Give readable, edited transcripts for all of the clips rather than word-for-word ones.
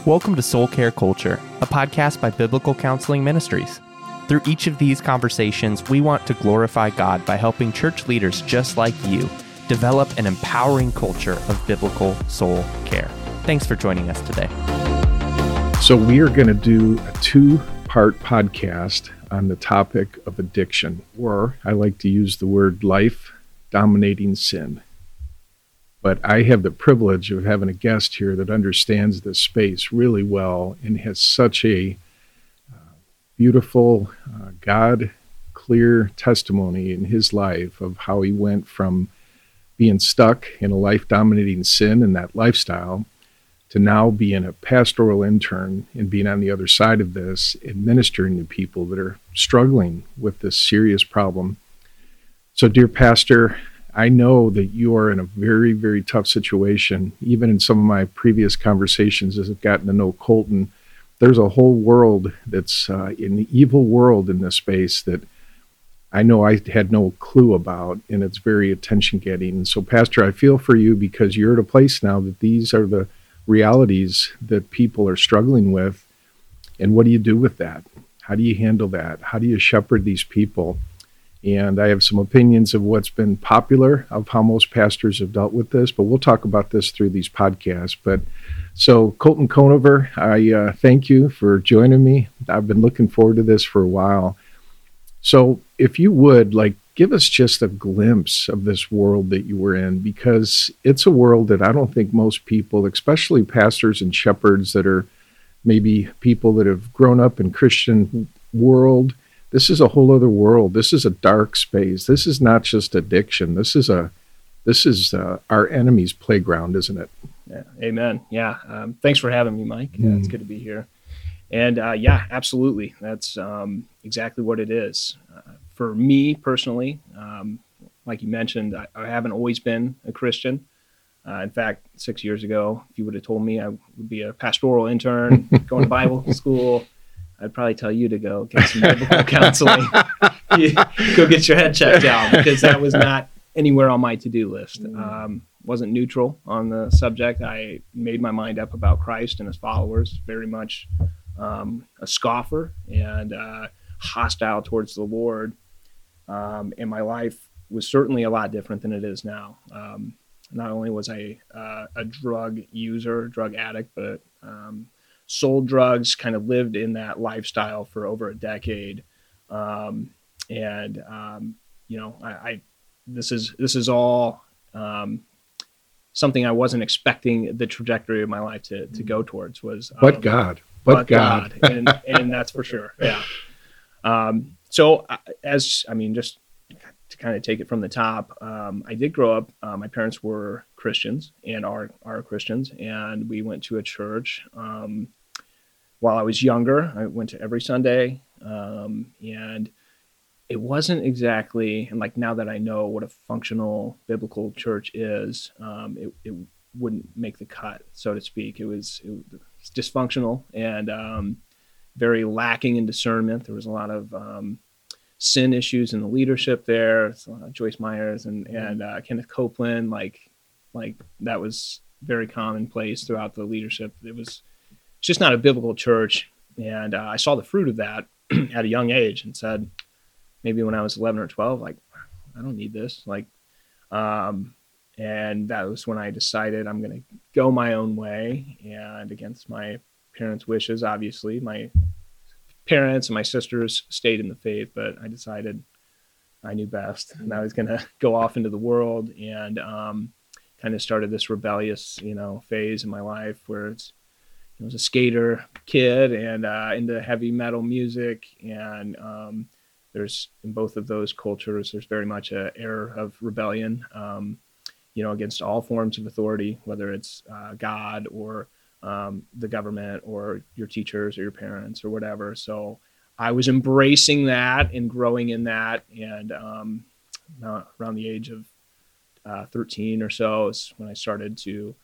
Welcome to Soul Care Culture, a podcast by Biblical Counseling Ministries. Through each of these conversations, we want to glorify God by helping church leaders just like you develop an empowering culture of biblical soul care. Thanks for joining us today. So we are going to do a two-part podcast on the topic of addiction, or I like to use the word life-dominating sin. But I have the privilege of having a guest here that understands this space really well and has such a beautiful, God-clear testimony in his life of how he went from being stuck in a life-dominating sin and that lifestyle to now being a pastoral intern and being on the other side of this, administering to people that are struggling with this serious problem. So, dear Pastor, I know that you are in a very, very tough situation. Even in some of my previous conversations as I've gotten to know Colton, there's a whole world that's an evil world in this space that I know I had no clue about, and it's very attention-getting. And so, Pastor, I feel for you because you're at a place now that these are the realities that people are struggling with. And what do you do with that? How do you handle that? How do you shepherd these people? And I have some opinions of what's been popular, of how most pastors have dealt with this, but we'll talk about this through these podcasts. But so, Colton Conover, I thank you for joining me. I've been looking forward to this for a while. So if you would, give us just a glimpse of this world that you were in, because it's a world that I don't think most people, especially pastors and shepherds that are maybe people that have grown up in Christian world, this is a whole other world. This is a dark space. This is not just addiction. This is our enemy's playground, isn't it? Yeah, amen. Yeah. Thanks for having me, Mike. It's good to be here. And yeah, absolutely. That's exactly what it is. For me personally, like you mentioned, I haven't always been a Christian. In fact, 6 years ago, if you would have told me I would be a pastoral intern, going to Bible school, I'd probably tell you to go get some biblical counseling. Go get your head checked out, because that was not anywhere on my to-do list. Wasn't neutral on the subject. I made my mind up about Christ and his followers, very much a scoffer and hostile towards the Lord. And my life was certainly a lot different than it is now. Not only was I a drug user, drug addict, but sold drugs, kind of lived in that lifestyle for over a decade. This is all something I wasn't expecting the trajectory of my life to go towards was. But God. And that's for sure. Yeah. Just to kind of take it from the top, I did grow up, my parents were Christians and are Christians, and we went to a church. While I was younger, I went to every Sunday, and it wasn't exactly, and now that I know what a functional biblical church is, it wouldn't make the cut, so to speak. It was dysfunctional and very lacking in discernment. There was a lot of sin issues in the leadership there. So, Joyce Myers and Kenneth Copeland, like that was very commonplace throughout the leadership. It's just not a biblical church. And I saw the fruit of that at a young age and said, maybe when I was 11 or 12, I don't need this. And that was when I decided I'm going to go my own way, and against my parents' wishes. Obviously, my parents and my sisters stayed in the faith, but I decided I knew best, and I was going to go off into the world and kind of started this rebellious, phase in my life where I was a skater kid and into heavy metal music, and there's in both of those cultures, there's very much an air of rebellion, against all forms of authority, whether it's God or the government or your teachers or your parents or whatever. So I was embracing that and growing in that. And around the age of 13 or so is when I started to,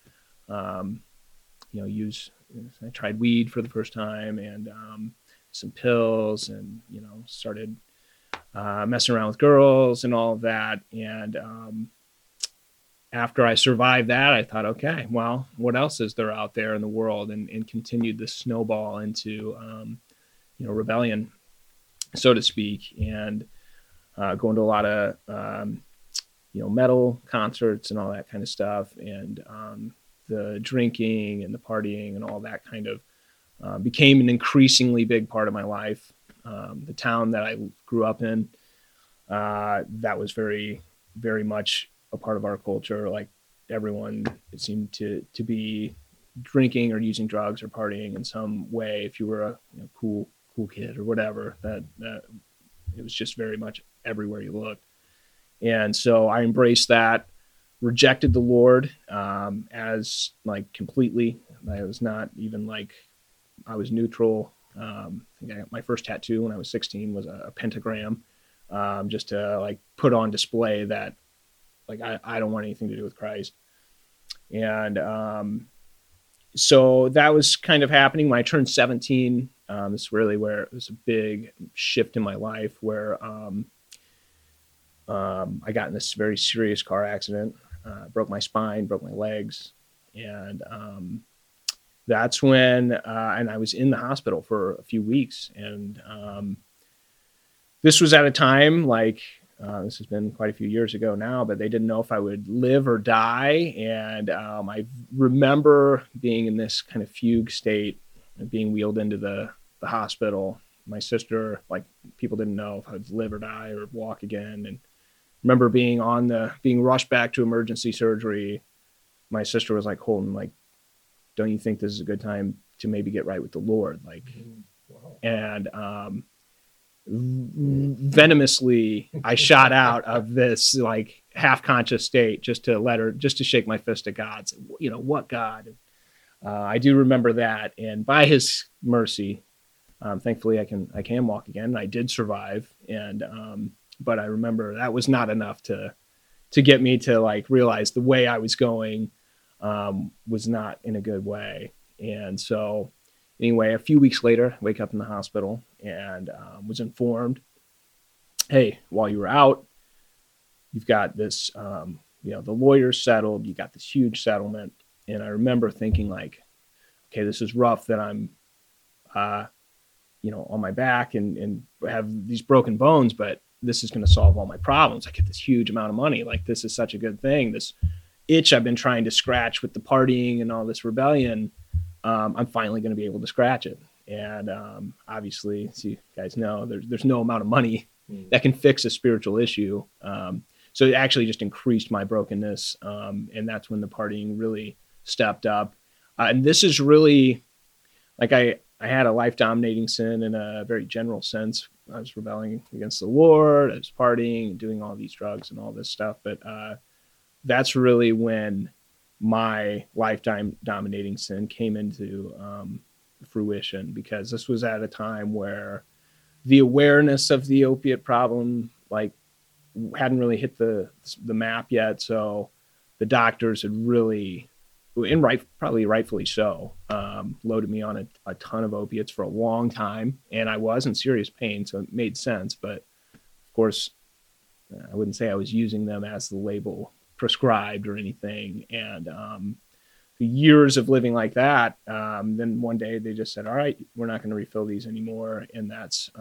I tried weed for the first time and some pills and, started messing around with girls and all of that. And after I survived that, I thought, okay, well, what else is there out there in the world, and continued the snowball into, rebellion, so to speak, and going to a lot of, metal concerts and all that kind of stuff. And the drinking and the partying and all that kind of became an increasingly big part of my life. The town that I grew up in, that was very, very much a part of our culture. Like everyone seemed to be drinking or using drugs or partying in some way. If you were a cool kid or whatever, that it was just very much everywhere you looked. And so I embraced that, rejected the Lord as like completely. I was not even like, I was neutral. I think I got my first tattoo when I was 16 was a pentagram, just to like put on display that like I don't want anything to do with Christ. And so that was kind of happening when I turned 17. This is really where it was a big shift in my life, where I got in this very serious car accident, broke my spine, broke my legs. And that's when, and I was in the hospital for a few weeks. And this was at a time like, this has been quite a few years ago now, but they didn't know if I would live or die. And I remember being in this kind of fugue state, being wheeled into the hospital. My sister, like, people didn't know if I'd live or die or walk again. And remember being rushed back to emergency surgery. My sister was like, Holden, like, don't you think this is a good time to maybe get right with the Lord? Like, wow. And venomously, I shot out of this like half-conscious state just to shake my fist at God. Say, what God? I do remember that, and by His mercy, thankfully, I can walk again. I did survive, and but I remember that was not enough to get me to like realize the way I was going was not in a good way. And so anyway, a few weeks later, I wake up in the hospital and was informed, hey, while you were out, you've got this, the lawyer's settled, you got this huge settlement. And I remember thinking like, okay, this is rough that I'm, on my back and have these broken bones, but this is going to solve all my problems. I get this huge amount of money. Like, this is such a good thing. This itch I've been trying to scratch with the partying and all this rebellion, I'm finally going to be able to scratch it. And obviously, as you guys know, there's no amount of money that can fix a spiritual issue. So it actually just increased my brokenness. And that's when the partying really stepped up. And this is really, like, I had a life-dominating sin in a very general sense. I was rebelling against the Lord. I was partying and doing all these drugs and all this stuff. But that's really when my lifetime dominating sin came into fruition, because this was at a time where the awareness of the opiate problem like hadn't really hit the map yet. So the doctors had really, and probably rightfully so, loaded me on a ton of opiates for a long time, and I was in serious pain, so it made sense. But of course, I wouldn't say I was using them as the label prescribed or anything. And years of living like that, then one day they just said, all right, we're not going to refill these anymore. And that's,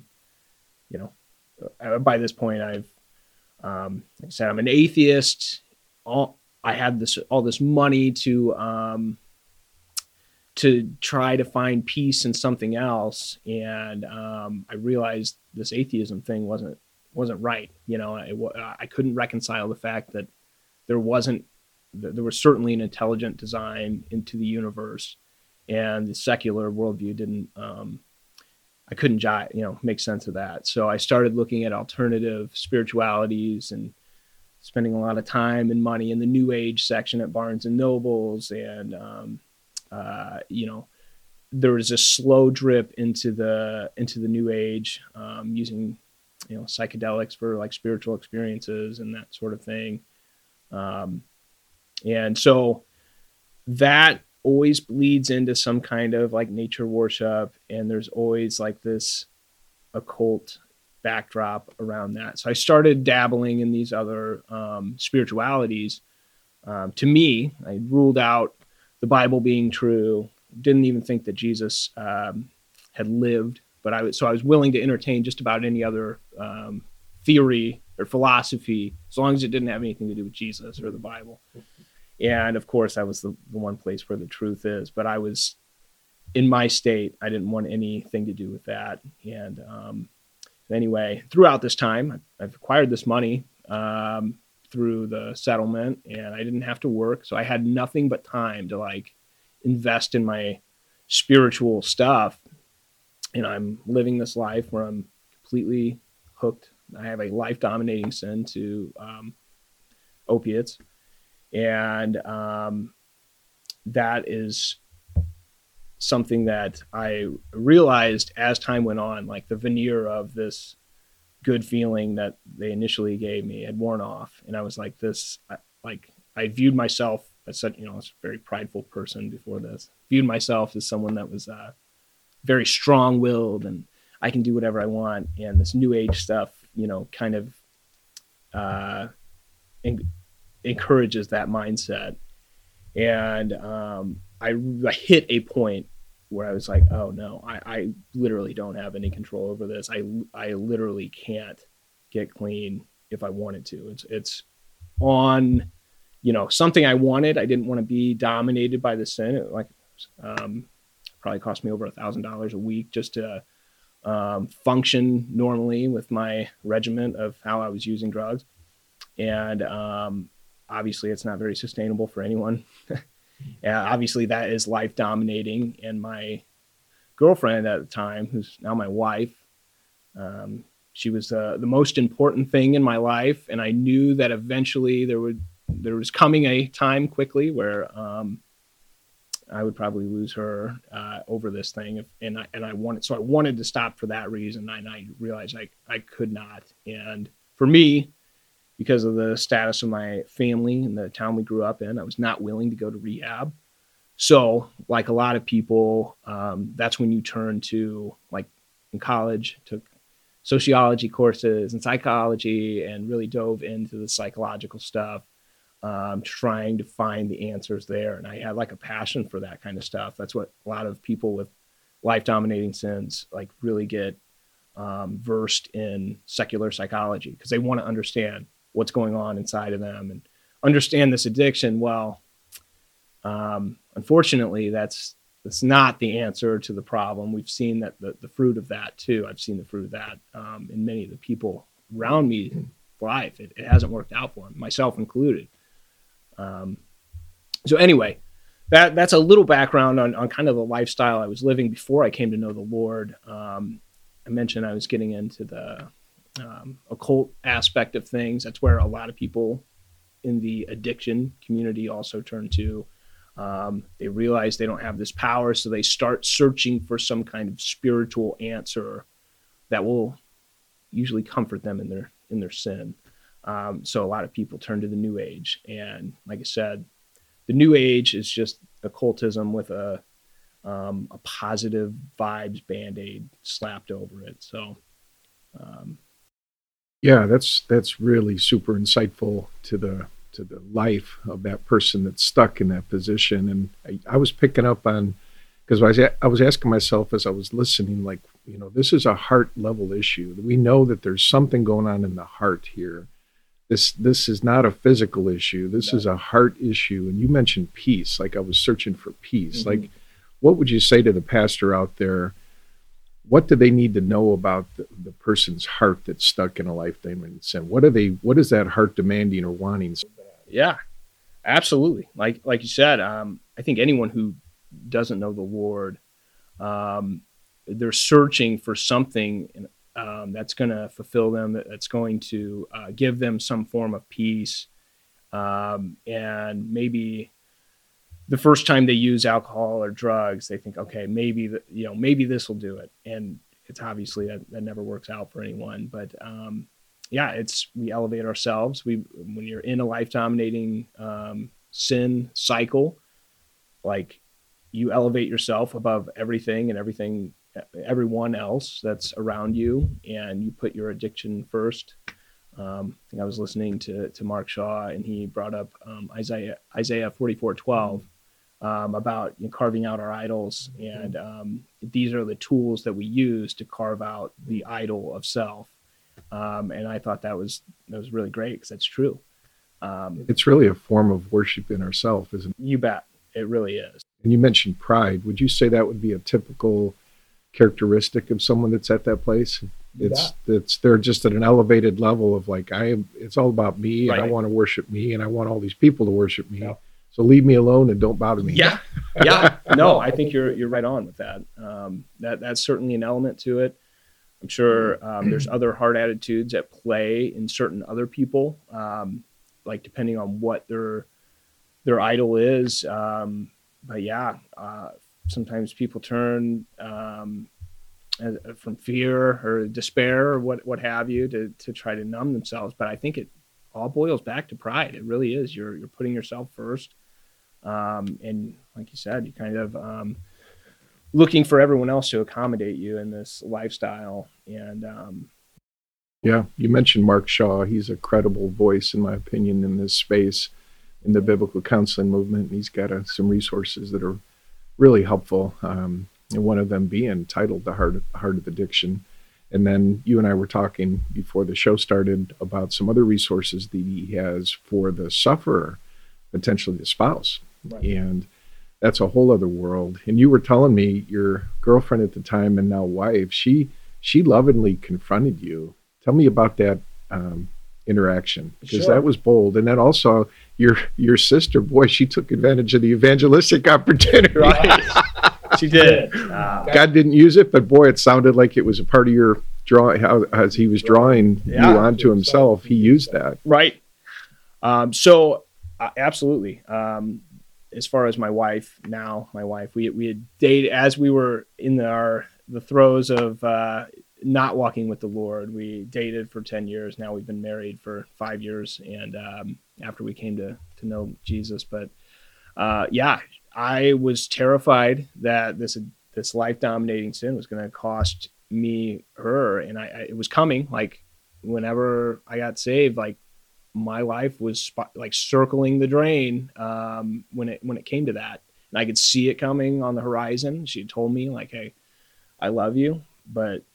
by this point I've, like I said, I'm an atheist. I had all this money to try to find peace in something else. And I realized this atheism thing wasn't right. I couldn't reconcile the fact that there was certainly an intelligent design into the universe, and the secular worldview didn't, I couldn't make sense of that. So I started looking at alternative spiritualities and spending a lot of time and money in the New Age section at Barnes and Nobles. And, there was a slow drip into the New Age, using, psychedelics for like spiritual experiences and that sort of thing. And so that always leads into some kind of like nature worship. And there's always like this occult backdrop around that. So I started dabbling in these other spiritualities, To me, I ruled out the Bible being true. Didn't even think that Jesus had lived, but I was willing to entertain just about any other theory or philosophy, as long as it didn't have anything to do with Jesus or the Bible. And of course, that was the one place where the truth is. But I was in my state. I didn't want anything to do with that. And anyway, throughout this time, I've acquired this money through the settlement, and I didn't have to work. So I had nothing but time to like invest in my spiritual stuff. And I'm living this life where I'm completely hooked. I have a life dominating sin to opiates. And that is something that I realized as time went on, like the veneer of this good feeling that they initially gave me had worn off. And I was like I viewed myself as such, I was a very prideful person before this, viewed myself as someone that was very strong willed and I can do whatever I want. And this new age stuff, kind of encourages that mindset. And I hit a point where I was like, oh no, I literally don't have any control over this. I literally can't get clean if I wanted to. It's on, something I wanted. I didn't want to be dominated by the sin. It probably cost me over $1,000 a week just to function normally with my regimen of how I was using drugs. And obviously it's not very sustainable for anyone. Obviously that is life dominating. And my girlfriend at the time, who's now my wife, she was the most important thing in my life. And I knew that eventually there was coming a time quickly where I would probably lose her over this thing. I wanted to stop for that reason. And I realized I could not. And for me, because of the status of my family and the town we grew up in, I was not willing to go to rehab. So like a lot of people, that's when you turn to, like in college, took sociology courses and psychology and really dove into the psychological stuff, trying to find the answers there. And I had like a passion for that kind of stuff. That's what a lot of people with life dominating sins like really get versed in secular psychology, because they want to understand what's going on inside of them and understand this addiction. Well, unfortunately, that's not the answer to the problem. We've seen that the fruit of that too. I've seen the fruit of that in many of the people around me life. It hasn't worked out for them, myself included. So anyway, that's a little background on kind of the lifestyle I was living before I came to know the Lord. I mentioned I was getting into the occult aspect of things. That's where a lot of people in the addiction community also turn to. They realize they don't have this power, so they start searching for some kind of spiritual answer that will usually comfort them in their sin. So a lot of people turn to the New Age, and like I said, the New Age is just occultism with a positive vibes Band-Aid slapped over it. So. Yeah, that's really super insightful to the life of that person that's stuck in that position. And I was picking up on, because I was asking myself as I was listening, like, this is a heart level issue. We know that there's something going on in the heart here. This is not a physical issue. This is a heart issue. And you mentioned peace. Like I was searching for peace. Mm-hmm. Like, what would you say to the pastor out there? What do they need to know about the person's heart that's stuck in a lifetime sin? What is that heart demanding or wanting so bad? Yeah, absolutely. Like you said, I think anyone who doesn't know the Lord, they're searching for something that's going to fulfill them, that's going to give them some form of peace. And maybe the first time they use alcohol or drugs, they think, okay, maybe this will do it. And it's obviously that never works out for anyone. But we elevate ourselves. When you're in a life dominating sin cycle, like you elevate yourself above everything and everyone else that's around you, and you put your addiction first. I think I was listening to Mark Shaw, and he brought up Isaiah 44:12 about carving out our idols, and these are the tools that we use to carve out the idol of self. And I thought that was really great, because that's true. It's really a form of worship in ourselves, isn't it? You bet, it really is. And you mentioned pride. Would you say that would be a typical characteristic of someone that's at that place? They're just at an elevated level of like, it's all about me, and I want to worship me, and I want all these people to worship me. Yeah. So leave me alone and don't bother me. Yeah. No, I think you're right on with that. That's certainly an element to it. I'm sure there's other heart attitudes at play in certain other people, like depending on what their idol is. But yeah, sometimes people turn from fear or despair or what have you to try to numb themselves. But I think it all boils back to pride. It really is. You're putting yourself first. And like you said, you kind of looking for everyone else to accommodate you in this lifestyle. And yeah, you mentioned Mark Shaw. He's a credible voice, in my opinion, in this space, in the biblical counseling movement. And he's got some resources that are really helpful. And one of them being titled The Heart of Addiction. And then you and I were talking before the show started about some other resources that he has for the sufferer, potentially the spouse. Right. And that's a whole other world. And you were telling me your girlfriend at the time and now wife, she lovingly confronted you. Tell me about that interaction, because that was bold. And then also your sister, boy, she took advantage of the evangelistic opportunity. Right. She did. God didn't use it, but boy, it sounded like it was a part of your drawing. As he was drawing you onto himself, he used that. Right. So absolutely. As far as my wife, we had dated as we were in the throes of not walking with the Lord. We dated for 10 years. Now we've been married for 5 years, and after we came to know Jesus. But I was terrified that this life-dominating sin was going to cost me her, and it was coming. Like whenever I got saved, like my life was like circling the drain when it came to that, and I could see it coming on the horizon. She had told me like, "Hey, I love you," but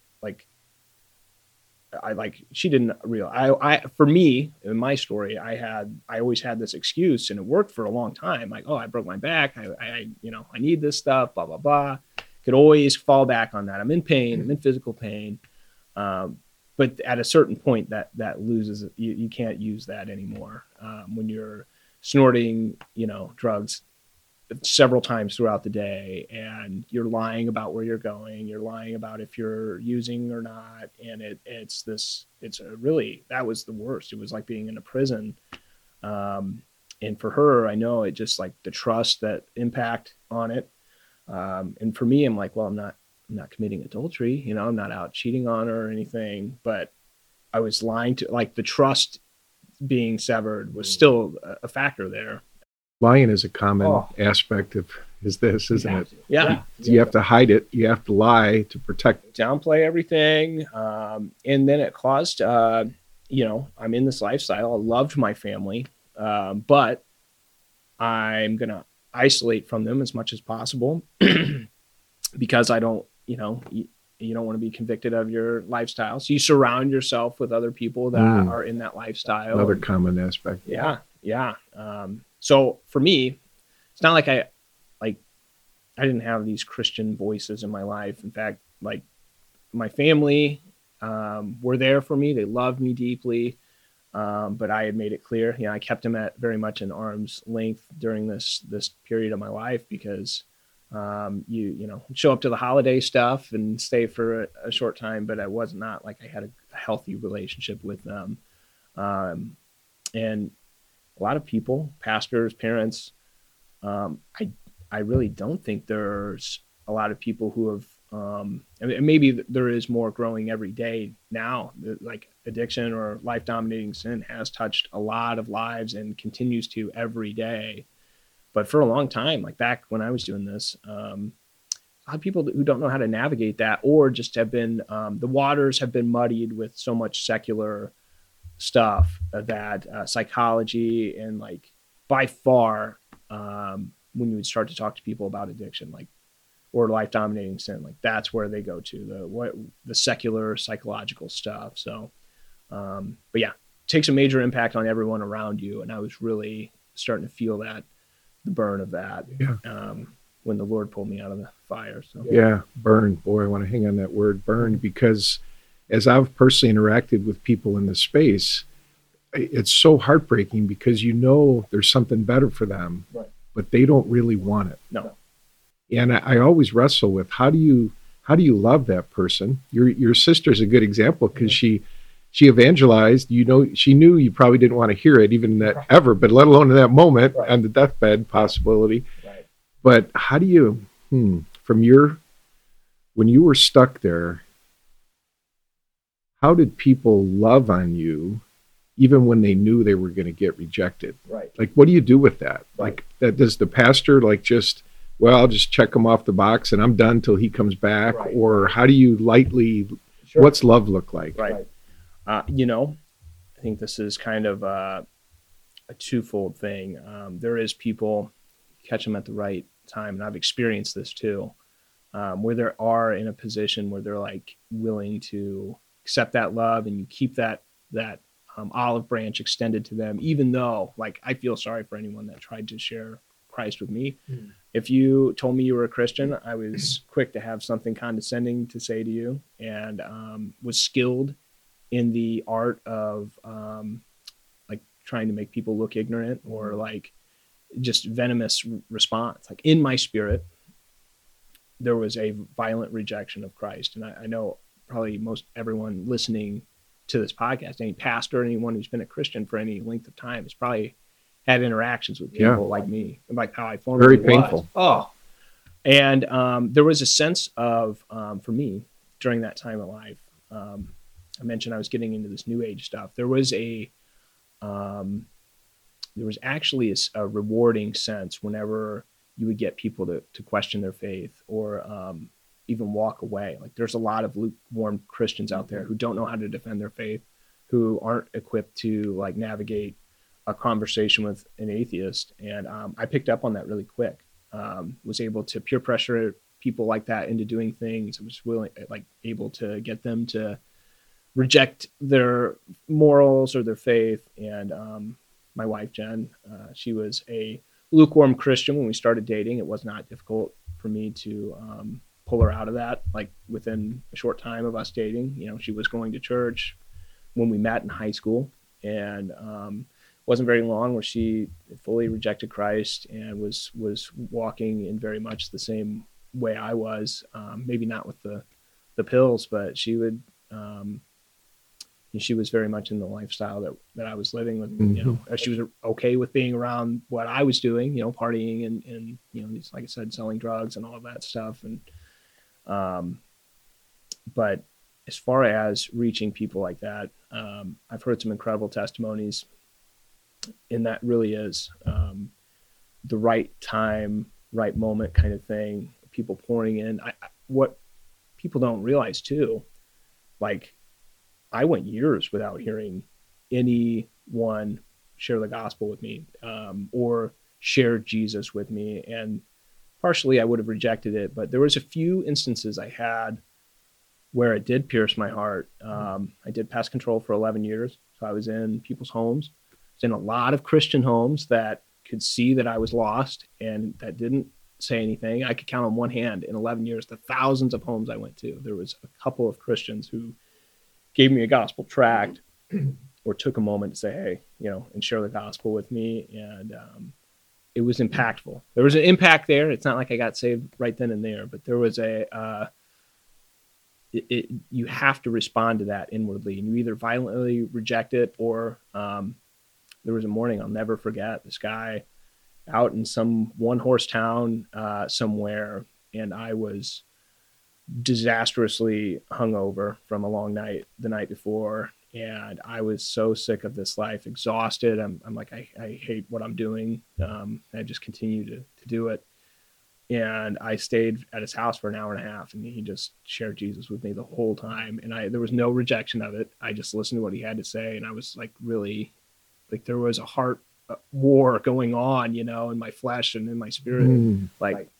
she didn't realize. For me, in my story, I always had this excuse, and it worked for a long time. Like, oh, I broke my back. I need this stuff. Blah blah blah. Could always fall back on that. I'm in pain. I'm in physical pain. But at a certain point, that loses. You can't use that anymore when you're snorting, drugs several times throughout the day, and you're lying about where you're going. You're lying about if you're using or not, and that was the worst. It was like being in a prison. And for her, I know it just like the trust, that impact on it. And for me, I'm like, well, I'm not committing adultery, I'm not out cheating on her or anything, but I was lying to, like, the trust being severed was still a factor there. Lying is a common aspect of this, isn't it? Yeah. You have to hide it. You have to lie to protect. Downplay everything. And then it caused, I'm in this lifestyle. I loved my family, but I'm going to isolate from them as much as possible because I don't, you don't want to be convicted of your lifestyle. So you surround yourself with other people that are in that lifestyle. Another common aspect. Yeah. So for me, it's not like I didn't have these Christian voices in my life. In fact, like my family were there for me. They loved me deeply. But I had made it clear, I kept them at very much an arm's length during this period of my life because you show up to the holiday stuff and stay for a short time, but I was not like I had a healthy relationship with them. And a lot of people, pastors, parents, I really don't think there's a lot of people who have, and maybe there is more growing every day now, like addiction or life-dominating sin has touched a lot of lives and continues to every day. But for a long time, like back when I was doing this, a lot of people who don't know how to navigate that, or just have been, the waters have been muddied with so much secular stuff that psychology and like by far when you would start to talk to people about addiction, like or life dominating sin, like that's where they go to the secular psychological stuff. So, but yeah, it takes a major impact on everyone around you. And I was really starting to feel the burn of that when the Lord pulled me out of the fire. So yeah, burn. Boy, I want to hang on that word burn, because as I've personally interacted with people in this space, it's so heartbreaking because there's something better for them, right, but they don't really want it. No. And I always wrestle with how do you love that person? Your sister's a good example because she evangelized. She knew you probably didn't want to hear it even ever, but let alone in that moment on the deathbed possibility. Right. But how do you when you were stuck there? How did people love on you even when they knew they were going to get rejected? Right. Like, what do you do with that? Right. Like, that does the pastor I'll just check him off the box and I'm done till he comes back? Right. Or how do you what's love look like? Right. I think this is kind of a twofold thing. There is people, catch them at the right time, and I've experienced this too, where they are in a position where they're like willing to accept that love, and you keep that olive branch extended to them, even though, like, I feel sorry for anyone that tried to share Christ with me. If you told me you were a Christian, I was quick to have something condescending to say to you, and was skilled in the art of like trying to make people look ignorant, or like just venomous response. Like in my spirit, there was a violent rejection of Christ. And I know probably most everyone listening to this podcast, any pastor, anyone who's been a Christian for any length of time, has probably had interactions with people like me, like how I formerly Very painful. Oh, and there was a sense of, for me during that time of life, I mentioned I was getting into this new age stuff. There was actually a rewarding sense whenever you would get people to question their faith, or even walk away. Like, there's a lot of lukewarm Christians out there who don't know how to defend their faith, who aren't equipped to like navigate a conversation with an atheist. And I picked up on that really quick. Was able to peer pressure people like that into doing things. I was able to get them to reject their morals or their faith. And my wife, Jen, she was a lukewarm Christian when we started dating. It was not difficult for me to pull her out of that. Like, within a short time of us dating, she was going to church when we met in high school, and wasn't very long where she fully rejected Christ and was walking in very much the same way I was. Maybe not with the pills, but she would. She was very much in the lifestyle that I was living with. She was okay with being around what I was doing, partying and like I said, selling drugs and all of that stuff. And but as far as reaching people like that, I've heard some incredible testimonies, and that really is the right time, right moment kind of thing. People pouring in. What people don't realize too, like, I went years without hearing anyone share the gospel with me, or share Jesus with me. And partially I would have rejected it, but there was a few instances I had where it did pierce my heart. I did pest control for 11 years. So I was in people's homes. I was in a lot of Christian homes that could see that I was lost and that didn't say anything. I could count on one hand in 11 years the thousands of homes I went to. There was a couple of Christians who gave me a gospel tract or took a moment to say, hey, and share the gospel with me. And it was impactful. There was an impact there. It's not like I got saved right then and there, but there was you have to respond to that inwardly, and you either violently reject it, or there was a morning I'll never forget. This guy out in some one-horse town somewhere, and I was disastrously hungover from a long night the night before, and I was so sick of this life, exhausted. I'm like, I hate what I'm doing. I just continue to do it. And I stayed at his house for an hour and a half, and he just shared Jesus with me the whole time. And there was no rejection of it. I just listened to what he had to say. And I was like, really, like there was a heart war going on, in my flesh and in my spirit. And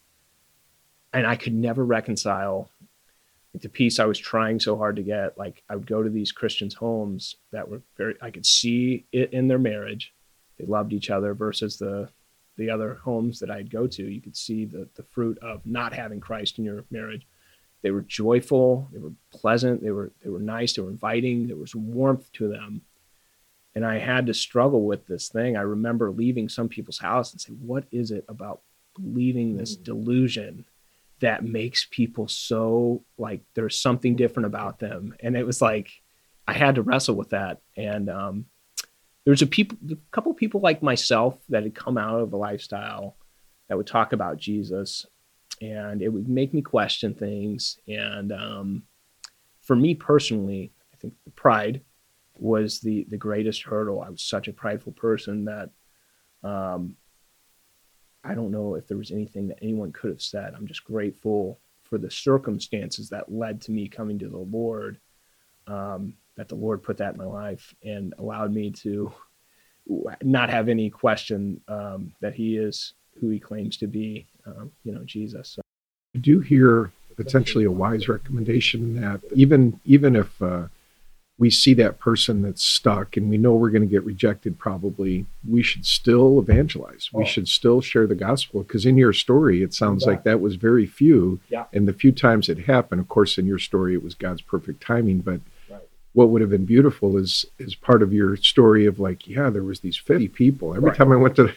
I could never reconcile the peace I was trying so hard to get. Like I would go to these Christians' homes that were I could see it in their marriage. They loved each other versus the other homes that I'd go to. You could see the fruit of not having Christ in your marriage. They were joyful. They were pleasant. They were nice. They were inviting. There was warmth to them. And I had to struggle with this thing. I remember leaving some people's house and say, what is it about believing this delusion that makes people so like there's something different about them? And it was like, I had to wrestle with that. And there was a couple people like myself that had come out of a lifestyle that would talk about Jesus, and it would make me question things. And for me personally, I think the pride was the greatest hurdle. I was such a prideful person that I don't know if there was anything that anyone could have said. I'm just grateful for the circumstances that led to me coming to the Lord, that the Lord put that in my life and allowed me to not have any question that he is who he claims to be, Jesus. So. I do hear potentially a wise recommendation in that even if we see that person that's stuck and we know we're going to get rejected probably, we should still evangelize. We should still share the gospel, because in your story, it sounds like that was very few. Yeah. And the few times it happened, of course, in your story, it was God's perfect timing. But what would have been beautiful is part of your story of like, there was these 50 people. Every time I went to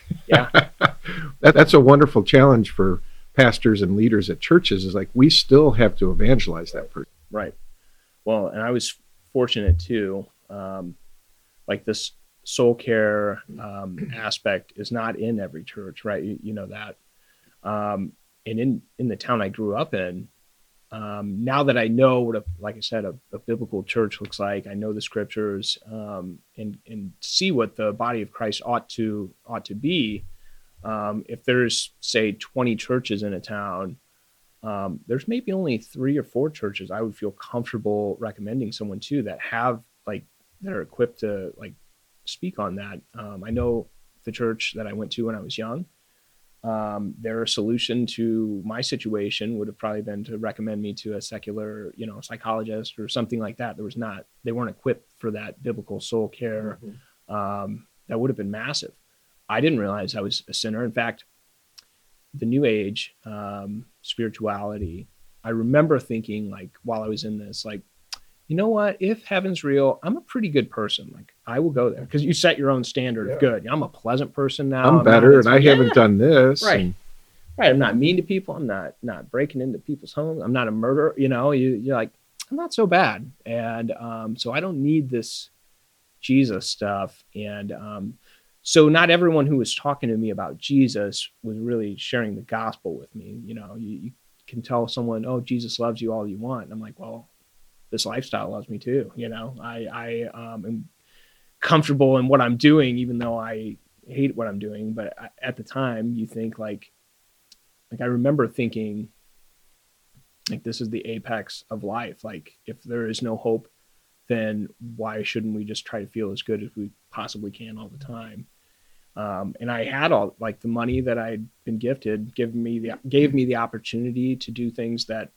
that's a wonderful challenge for pastors and leaders at churches, is like, we still have to evangelize that person. Right. Well, and I was fortunate too. Like this soul care aspect is not in every church, right? You know that. And in the town I grew up in, now that I know what like I said, a biblical church looks like, I know the scriptures, and see what the body of Christ ought to be. If there's say 20 churches in a town, there's maybe only 3 or 4 churches I would feel comfortable recommending someone to that have that are equipped to speak on that. I know the church that I went to when I was young, their solution to my situation would have probably been to recommend me to a secular, psychologist or something like that. They weren't equipped for that biblical soul care. That would have been massive. I didn't realize I was a sinner. In fact, the New Age, spirituality, I remember thinking while I was in this, you know what, if heaven's real, I'm a pretty good person. I will go there, because you set your own standard of good. I'm a pleasant person now. I'm better, and I haven't done this. Right. Right. I'm not mean to people. I'm not breaking into people's homes. I'm not a murderer. You're like, I'm not so bad. And so I don't need this Jesus stuff. And so not everyone who was talking to me about Jesus was really sharing the gospel with me. You can tell someone, oh, Jesus loves you all you want. And I'm like, well, this lifestyle loves me too. I am comfortable in what I'm doing, even though I hate what I'm doing. But at the time, you think I remember thinking this is the apex of life. If there is no hope, then why shouldn't we just try to feel as good as we possibly can all the time? And I had all the money that I'd been gifted, gave me the opportunity to do things that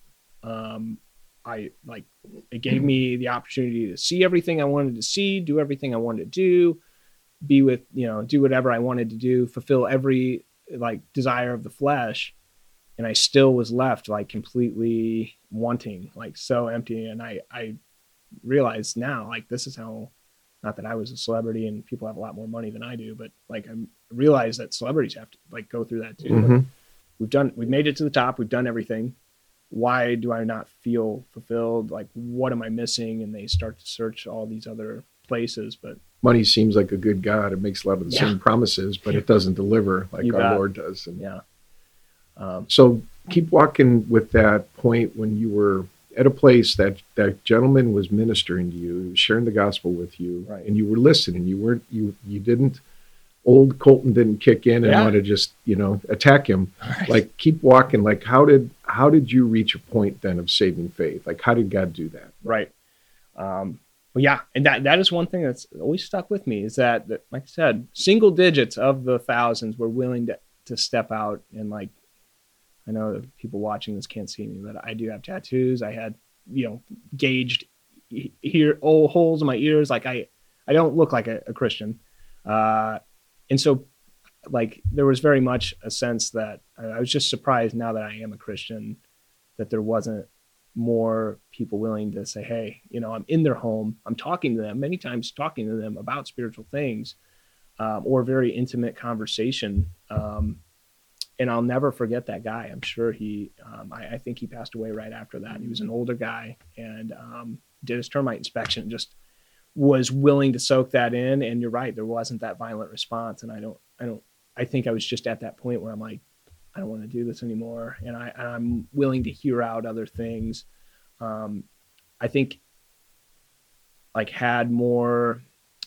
it gave me the opportunity to see everything I wanted to see, do everything I wanted to do, be with, do whatever I wanted to do, fulfill every desire of the flesh. And I still was left completely wanting, so empty. And I realized now, this is how, not that I was a celebrity and people have a lot more money than I do, but I realized that celebrities have to go through that too. Mm-hmm. We've made it to the top. We've done everything. Why do I not feel fulfilled? What am I missing? And they start to search all these other places. But money seems like a good God. It makes a lot of the same promises, but it doesn't deliver like our Lord does. And so keep walking with that point when you were at a place that gentleman was ministering to you, he was sharing the gospel with you, right, and you were listening. You didn't old Colton didn't kick in and Yeah. want to just, attack him. Right. Like, keep walking. Like, how did you reach a point then of saving faith? Like, how did God do that? Right. Well, yeah, and that is one thing that's always stuck with me is that like I said, single digits of the thousands were willing to step out and, like, I know that people watching this can't see me, but I do have tattoos. I had, gauged holes in my ears. Like I don't look like a Christian. And so, like, there was very much a sense that I was just surprised now that I am a Christian that there wasn't more people willing to say, hey, I'm in their home. I'm talking to them many times, talking to them about spiritual things, or very intimate conversation. And I'll never forget that guy. I'm sure I think he passed away right after that. He was an older guy and did his termite inspection, just was willing to soak that in. And you're right, there wasn't that violent response. And I think I was just at that point where I'm like, I don't want to do this anymore. And I'm willing to hear out other things. I think, like, had more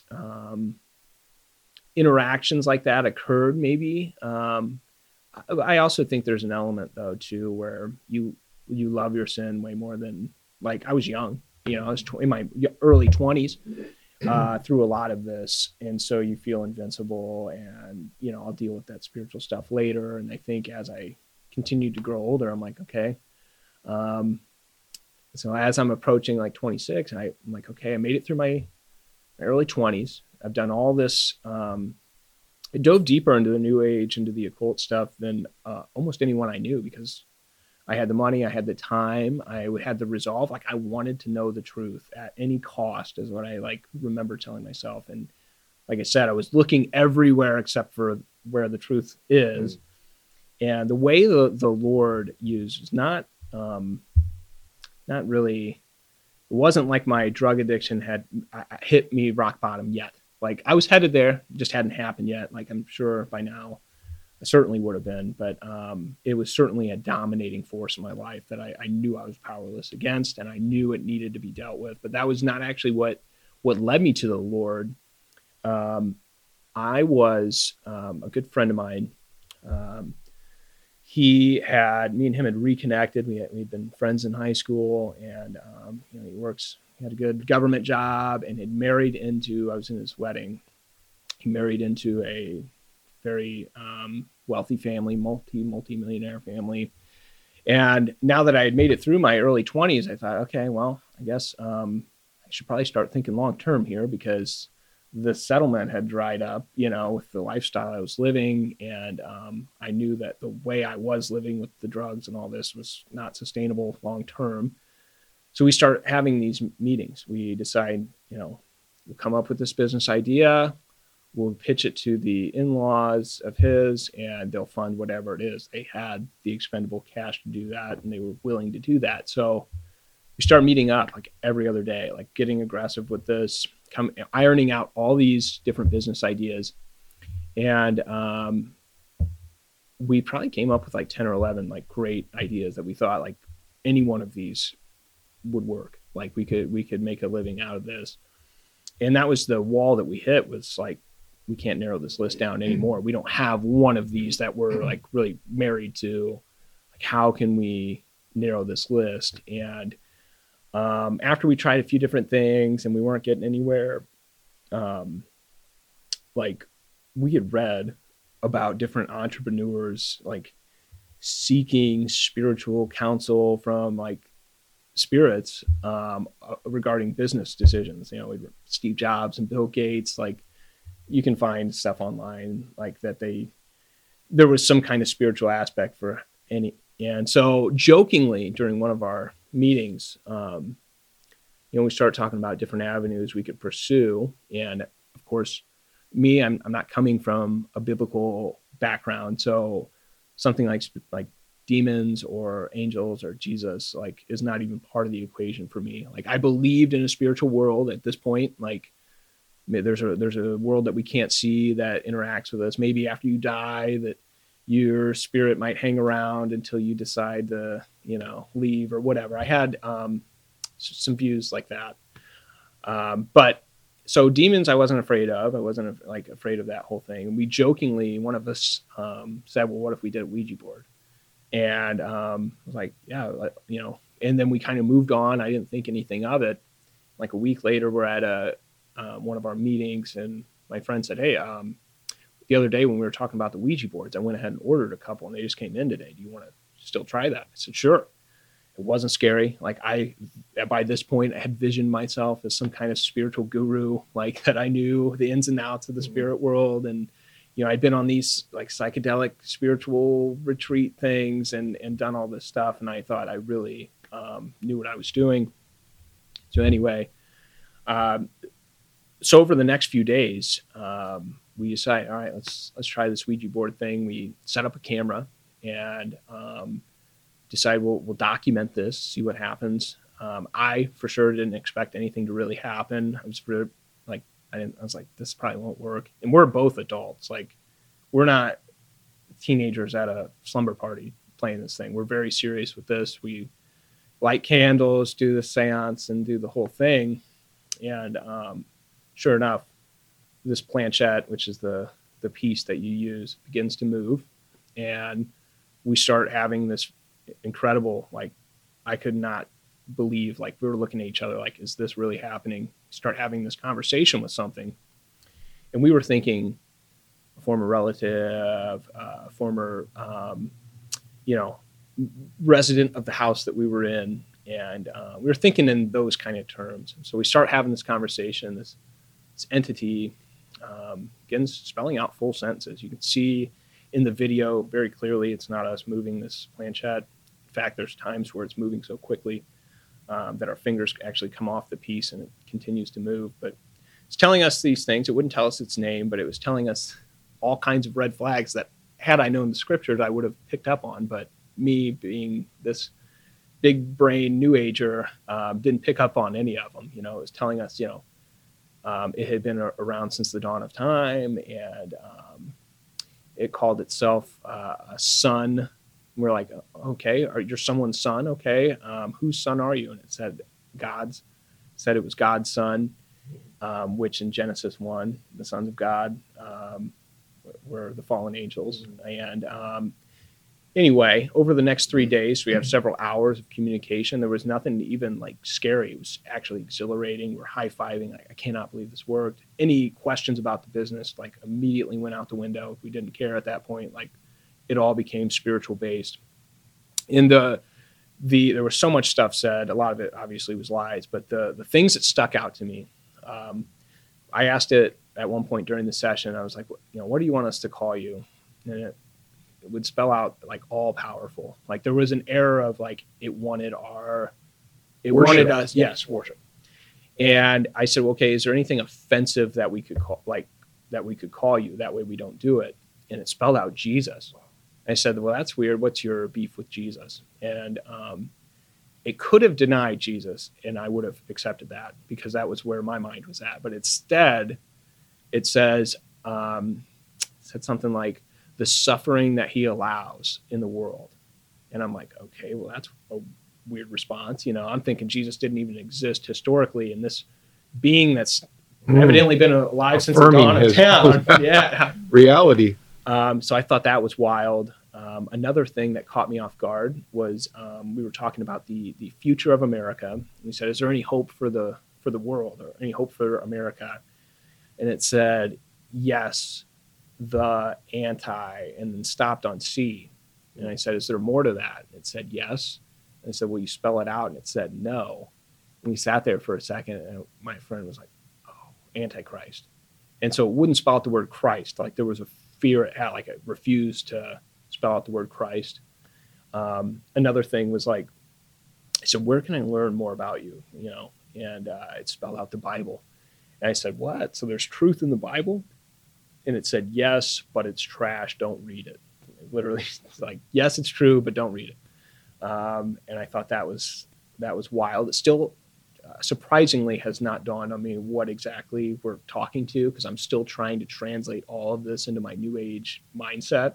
interactions like that occurred maybe. I also think there's an element though too where you love your sin way more than, like, I was young, I was in my early 20s through a lot of this, and so you feel invincible, and I'll deal with that spiritual stuff later. And I think as I continued to grow older, I'm like, okay, so as I'm approaching like 26, I'm like, okay, I made it through my early 20s. I've done all this. I dove deeper into the New Age, into the occult stuff than almost anyone I knew, because I had the money, I had the time, I had the resolve. Like, I wanted to know the truth at any cost is what I remember telling myself. And like I said, I was looking everywhere except for where the truth is. And the way the Lord used not really, it wasn't like my drug addiction had hit me rock bottom yet. Like, I was headed there, just hadn't happened yet. Like, I'm sure by now I certainly would have been, but it was certainly a dominating force in my life that I knew I was powerless against, and I knew it needed to be dealt with. But that was not actually what led me to the Lord. I was a good friend of mine. Me and him had reconnected. We'd been friends in high school, and he had a good government job and had married into, I was in his wedding. He married into a very wealthy family, multi-millionaire family. And now that I had made it through my early 20s, I thought, okay, well, I guess I should probably start thinking long-term here, because the settlement had dried up, with the lifestyle I was living. And I knew that the way I was living with the drugs and all this was not sustainable long-term. So we start having these meetings. We decide, we'll come up with this business idea. We'll pitch it to the in-laws of his, and they'll fund whatever it is. They had the expendable cash to do that, and they were willing to do that. So we start meeting up like every other day, like getting aggressive with this, ironing out all these different business ideas. And we probably came up with like 10 or 11 like great ideas that we thought like any one of these would work. Like we could make a living out of this. And that was the wall that we hit, was like, we can't narrow this list down anymore. We don't have one of these that we're like really married to. Like, how can we narrow this list? And after we tried a few different things and we weren't getting anywhere, like we had read about different entrepreneurs like seeking spiritual counsel from like spirits regarding business decisions. Steve Jobs and Bill Gates, like you can find stuff online like that there was some kind of spiritual aspect for any. And so jokingly during one of our meetings, we started talking about different avenues we could pursue. And of course, I'm not coming from a biblical background. So something like demons or angels or Jesus, like, is not even part of the equation for me. Like, I believed in a spiritual world at this point. Like, there's a world that we can't see that interacts with us. Maybe after you die, that your spirit might hang around until you decide to, leave or whatever. I had some views like that. But So demons I wasn't afraid of. I wasn't like afraid of that whole thing. And we jokingly, one of us said, well, what if we did a Ouija board? And I was like, yeah, you know, and then we kind of moved on. I didn't think anything of it. Like a week later, we're at one of our meetings, and my friend said, hey, the other day when we were talking about the Ouija boards, I went ahead and ordered a couple, and they just came in today. Do you want to still try that? I said, sure. It wasn't scary. Like by this point, I had visioned myself as some kind of spiritual guru, like that I knew the ins and outs of the spirit world. And, you know, I'd been on these like psychedelic spiritual retreat things and done all this stuff. And I thought I really knew what I was doing. So anyway, so over the next few days, we decided, all right, let's try this Ouija board thing. We set up a camera and decide we'll document this, see what happens. I for sure didn't expect anything to really happen. I was like, this probably won't work. And we're both adults. Like, we're not teenagers at a slumber party playing this thing. We're very serious with this. We light candles, do the seance, and do the whole thing. And sure enough, this planchette, which is the piece that you use, begins to move. And we start having this incredible, like, I could not believe, like, we were looking at each other like, is this really happening? Start having this conversation with something. And we were thinking a former relative, former, resident of the house that we were in. And we were thinking in those kind of terms. So we start having this conversation, this entity begins spelling out full sentences. You can see in the video very clearly it's not us moving this planchette. In fact, there's times where it's moving so quickly that our fingers actually come off the piece and it continues to move. But it's telling us these things. It wouldn't tell us its name, but it was telling us all kinds of red flags that, had I known the scriptures, I would have picked up on. But me, being this big brain new ager, didn't pick up on any of them. You know, it was telling us, it had been around since the dawn of time, and it called itself a son. We're like, okay, you're someone's son? Okay. Whose son are you? And it said God's. It said it was God's son, which in Genesis 1, the sons of God were the fallen angels. And anyway, over the next 3 days, we have several hours of communication. There was nothing even like scary. It was actually exhilarating. We're high-fiving. I cannot believe this worked. Any questions about the business, like, immediately went out the window. We didn't care at that point. Like, it all became spiritual based. In there was so much stuff said. A lot of it obviously was lies, but the things that stuck out to me, I asked it at one point during the session. I was like, what do you want us to call you? And it would spell out like all powerful. Like, there was an error of like, it wanted us. Yes. Worship. And I said, well, okay, is there anything offensive that we could call you? That way we don't do it. And it spelled out Jesus. I said, well, that's weird. What's your beef with Jesus? And it could have denied Jesus, and I would have accepted that because that was where my mind was at. But instead, it said something like the suffering that he allows in the world. And I'm like, okay, well, that's a weird response. I'm thinking Jesus didn't even exist historically, and this being that's evidently been alive since the dawn of time. Yeah. Reality. So I thought that was wild. Another thing that caught me off guard was we were talking about the future of America. We said, is there any hope for the world, or any hope for America? And it said, yes, the anti, and then stopped on C. And I said, is there more to that? It said, yes. And I said, will you spell it out? And it said, no. And we sat there for a second, and my friend was like, oh, Antichrist. And so it wouldn't spell out the word Christ. Like, there was a fear it had, like, it refused to spell out the word Christ. Another thing was like, I said, where can I learn more about you? And it spelled out the Bible. And I said, what? So there's truth in the Bible? And it said, yes, but it's trash. Don't read it. Literally, it's like, yes, it's true, but don't read it. And I thought that was wild. It still surprisingly has not dawned on me what exactly we're talking to, because I'm still trying to translate all of this into my new age mindset.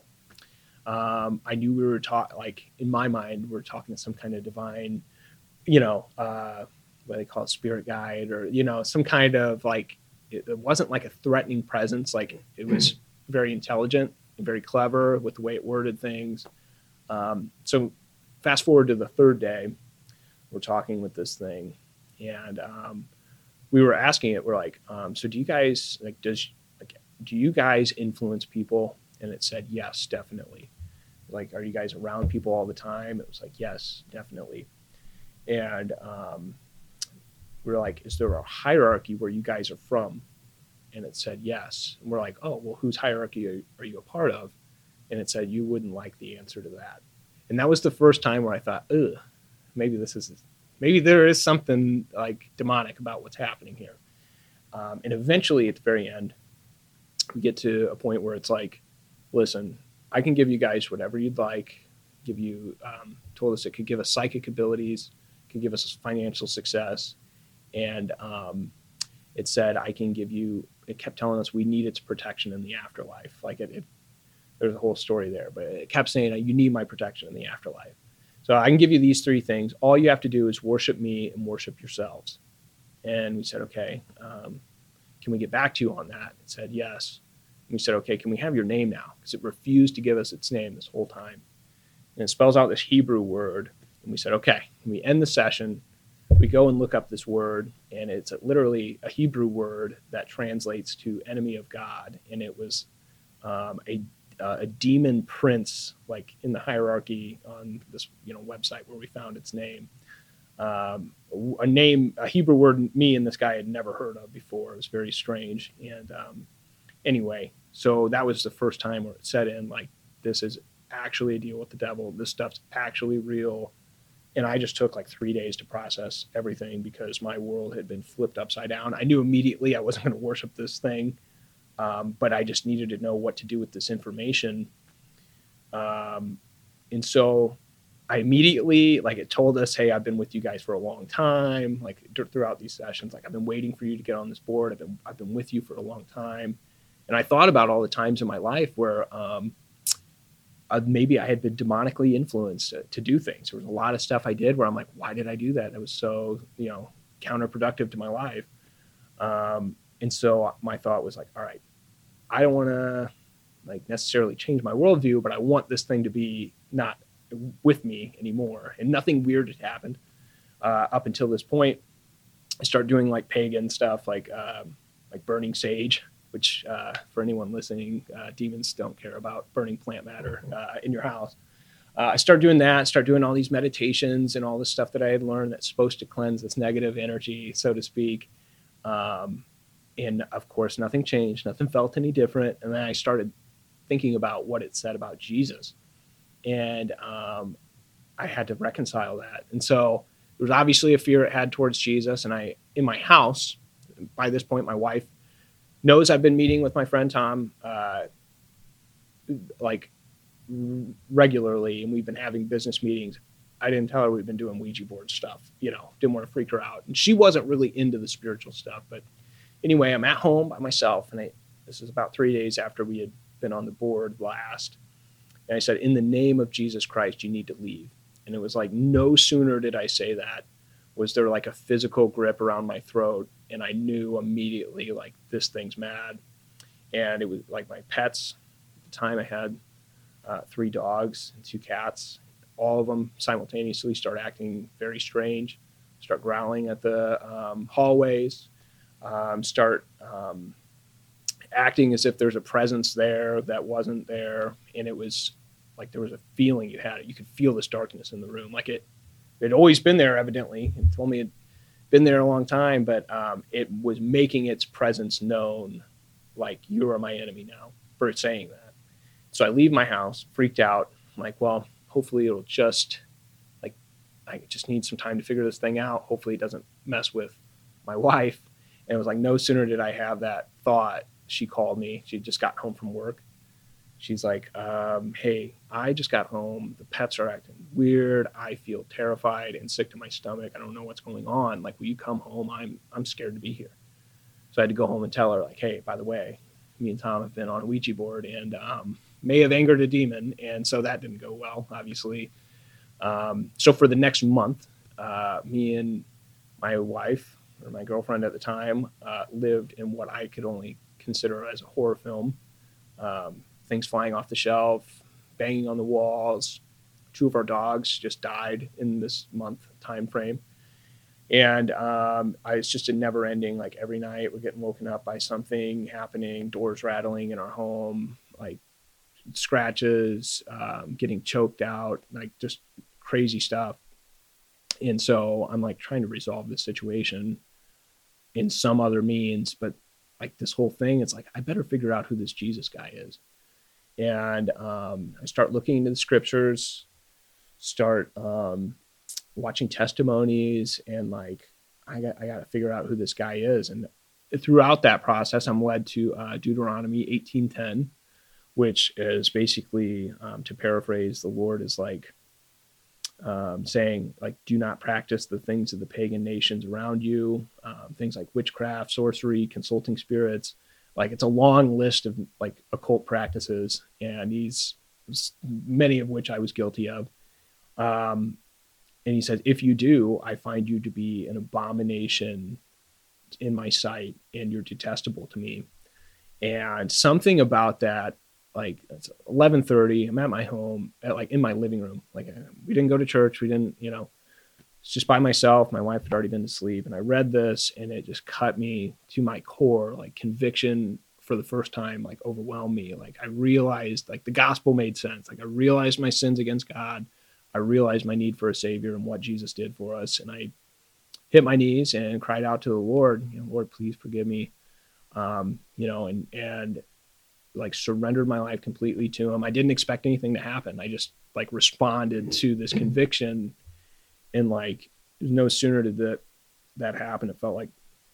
I knew we were like, in my mind, we're talking to some kind of divine, what they call it, spirit guide, or, some kind of like it wasn't like a threatening presence. Like it was very intelligent and very clever with the way it worded things. So fast forward to the third day, we're talking with this thing, and we were asking it. We're like, so do you guys do you guys influence people? And it said, yes, definitely. Like, are you guys around people all the time? It was like, yes, definitely. And we were like, is there a hierarchy where you guys are from? And it said, yes. And we're like, oh, well, whose hierarchy are you a part of? And it said, you wouldn't like the answer to that. And that was the first time where I thought, ugh, maybe there is something like demonic about what's happening here. And eventually at the very end, we get to a point where it's like, listen, I can give you guys whatever you'd like. Give you, told us it could give us psychic abilities, could give us financial success. And it said, I can give you, it kept telling us we need its protection in the afterlife. Like there's a whole story there, but it kept saying, you need my protection in the afterlife. So I can give you these three things. All you have to do is worship me and worship yourselves. And we said, okay, can we get back to you on that? It said, yes. And we said, okay, can we have your name now? Because it refused to give us its name this whole time. And it spells out this Hebrew word. And we said, okay, we end the session. We go and look up this word, and it's literally a Hebrew word that translates to enemy of God. And it was a demon prince, like in the hierarchy on this website where we found its name. A Hebrew word me and this guy had never heard of before. It was very strange. And anyway, so that was the first time where it set in, like, this is actually a deal with the devil. This stuff's actually real. And I just took like 3 days to process everything because my world had been flipped upside down. I knew immediately I wasn't going to worship this thing, but I just needed to know what to do with this information. And so I immediately, like, it told us, hey, I've been with you guys for a long time. Like throughout these sessions, like, I've been waiting for you to get on this board. I've been with you for a long time. And I thought about all the times in my life where maybe I had been demonically influenced to do things. There was a lot of stuff I did where I'm like, why did I do that? It was so, counterproductive to my life. And so my thought was like, all right, I don't want to like necessarily change my worldview, but I want this thing to be not with me anymore. And nothing weird had happened up until this point. I started doing like pagan stuff, like burning sage, which for anyone listening, demons don't care about burning plant matter in your house. I started doing that, started doing all these meditations and all this stuff that I had learned that's supposed to cleanse this negative energy, so to speak. And of course, nothing changed, nothing felt any different. And then I started thinking about what it said about Jesus. And I had to reconcile that. And so there was obviously a fear it had towards Jesus. And in my house, by this point, my wife knows I've been meeting with my friend Tom like regularly, and we've been having business meetings. I didn't tell her we've been doing Ouija board stuff, didn't want to freak her out. And she wasn't really into the spiritual stuff. But anyway, I'm at home by myself, and this is about 3 days after we had been on the board last. And I said, in the name of Jesus Christ, you need to leave. And it was like, no sooner did I say that, was there like a physical grip around my throat. And I knew immediately, like, this thing's mad. And it was like my pets. At the time I had 3 dogs and 2 cats. All of them simultaneously start acting very strange, start growling at the hallways, start acting as if there's a presence there that wasn't there. And it was like there was a feeling you had it. You could feel this darkness in the room. Like it had always been there, evidently. It told me it been there a long time, but it was making its presence known, like, you are my enemy now, for it saying that. So I leave my house freaked out. I'm like, well, hopefully it'll just, like, I just need some time to figure this thing out. Hopefully it doesn't mess with my wife. And it was like, no sooner did I have that thought, she called me. She just got home from work. She's like, hey, I just got home. The pets are acting weird. I feel terrified and sick to my stomach. I don't know what's going on. Like, will you come home? I'm scared to be here. So I had to go home and tell her, like, hey, by the way, me and Tom have been on a Ouija board and may have angered a demon. And so that didn't go well, obviously. So for the next month, me and my wife, or my girlfriend at the time, lived in what I could only consider as a horror film. Things flying off the shelf, banging on the walls. 2 of our dogs just died in this month time frame. And it's just a never ending, like every night we're getting woken up by something happening, doors rattling in our home, like scratches, getting choked out, like just crazy stuff. And so I'm like trying to resolve this situation in some other means, but like this whole thing, it's like, I better figure out who this Jesus guy is. And I start looking into the scriptures, start watching testimonies, and like, I got to figure out who this guy is. And throughout that process, I'm led to Deuteronomy 18:10, which is basically, to paraphrase, the Lord is like saying, like, do not practice the things of the pagan nations around you, things like witchcraft, sorcery, consulting spirits. Like, it's a long list of like occult practices, and many of which I was guilty of. And he said, if you do, I find you to be an abomination in my sight, and you're detestable to me. And something about that, like, it's 11:30, I'm at my home, in my living room. Like, we didn't go to church. We didn't, it's just by myself. My wife had already been to sleep, and I read this, and it just cut me to my core. Like, conviction for the first time, like, overwhelmed me. Like, I realized, like, the gospel made sense. Like, I realized my sins against God. I realized my need for a savior and what Jesus did for us. And I hit my knees and cried out to the Lord, Lord, please forgive me. And like surrendered my life completely to him. I didn't expect anything to happen. I just like responded to this conviction, and like, no sooner did that happen, it felt like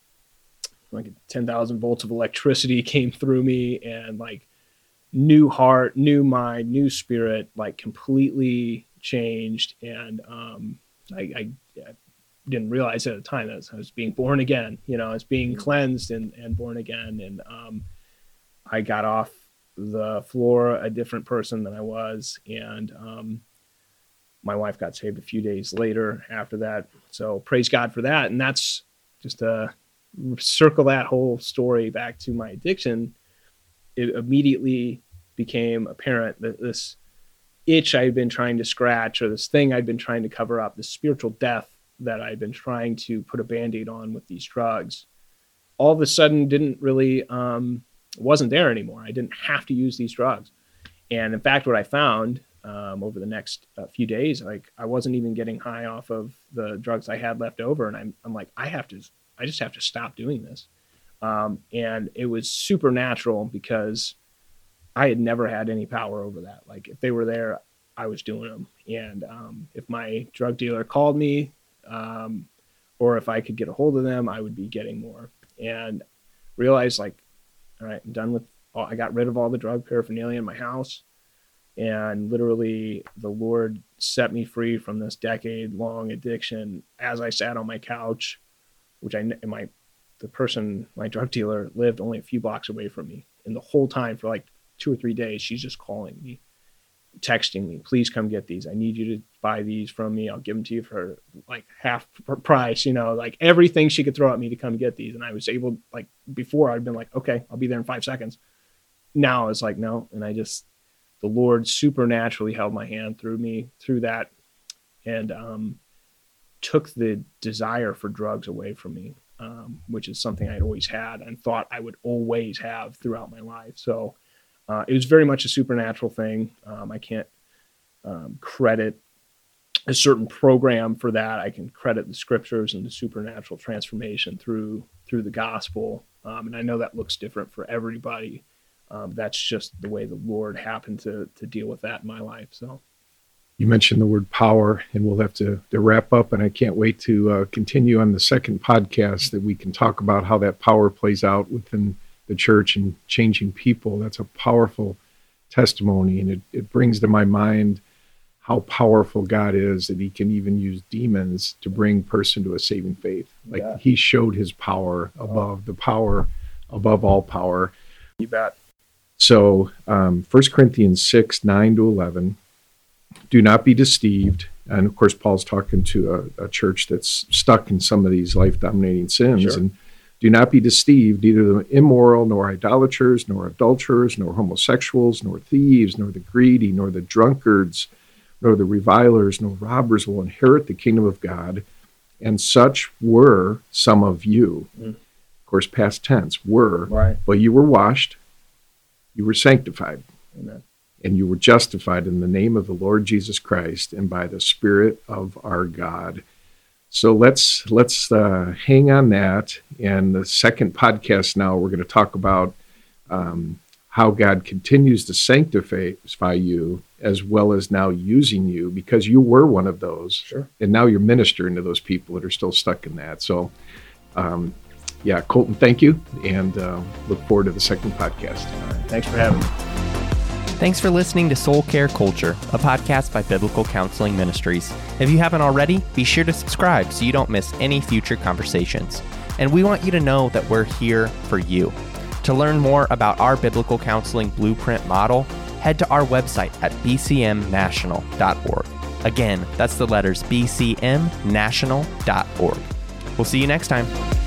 10,000 volts of electricity came through me, and like new heart, new mind, new spirit, like completely changed. And I didn't realize at the time that I was being born again. I was being cleansed and born again. And I got off the floor a different person than I was. And my wife got saved a few days later after that. So praise God for that. And that's just to circle that whole story back to my addiction. It immediately became apparent that this itch I had been trying to scratch, or this thing I'd been trying to cover up, this spiritual death that I'd been trying to put a Band-Aid on with these drugs, all of a sudden didn't really, wasn't there anymore. I didn't have to use these drugs. And in fact, what I found over the next few days, like, I wasn't even getting high off of the drugs I had left over. And I'm like, I just have to stop doing this. And it was supernatural, because I had never had any power over that. Like, if they were there, I was doing them. And if my drug dealer called me, or if I could get a hold of them, I would be getting more. And realized, like, all right, I'm done with I got rid of all the drug paraphernalia in my house. And literally the Lord set me free from this decade-long addiction as I sat on my couch, which my drug dealer lived only a few blocks away from me. And the whole time, for like 2 or 3 days, she's just calling me, texting me, please come get these. I need you to buy these from me. I'll give them to you for like half price, like everything she could throw at me to come get these. And I was able, like, before I'd been like, okay, I'll be there in 5 seconds. Now it's like, no. And the Lord supernaturally held my hand through that, and took the desire for drugs away from me, which is something I'd always had and thought I would always have throughout my life. So it was very much a supernatural thing. I can't credit a certain program for that. I can credit the scriptures and the supernatural transformation through the gospel. And I know that looks different for everybody. That's just the way the Lord happened to deal with that in my life. So you mentioned the word power, and we'll have to wrap up, and I can't wait to continue on the second podcast that we can talk about how that power plays out within the church and changing people. That's a powerful testimony, and it brings to my mind how powerful God is, that he can even use demons to bring person to a saving faith. Like, yeah. He showed his power above the power above all power. You bet. So 1 Corinthians 6, 9-11, do not be deceived. And of course, Paul's talking to a church that's stuck in some of these life-dominating sins. Sure. And do not be deceived, neither the immoral, nor idolaters, nor adulterers, nor homosexuals, nor thieves, nor the greedy, nor the drunkards, nor the revilers, nor robbers will inherit the kingdom of God. And such were some of you. Of course, past tense, were. Right. But you were washed, you were sanctified, Amen. and you were justified in the name of the Lord Jesus Christ and by the Spirit of our God. So let's hang on that. And the second podcast now, we're going to talk about how God continues to sanctify you, as well as now using you, because you were one of those. Sure. And now you're ministering to those people that are still stuck in that. So, Colton, thank you, and look forward to the second podcast. All right. Thanks for having me. Thanks for listening to Soul Care Culture, a podcast by Biblical Counseling Ministries. If you haven't already, be sure to subscribe so you don't miss any future conversations. And we want you to know that we're here for you. To learn more about our Biblical Counseling Blueprint model, head to our website at bcmnational.org. Again, that's the letters bcmnational.org. We'll see you next time.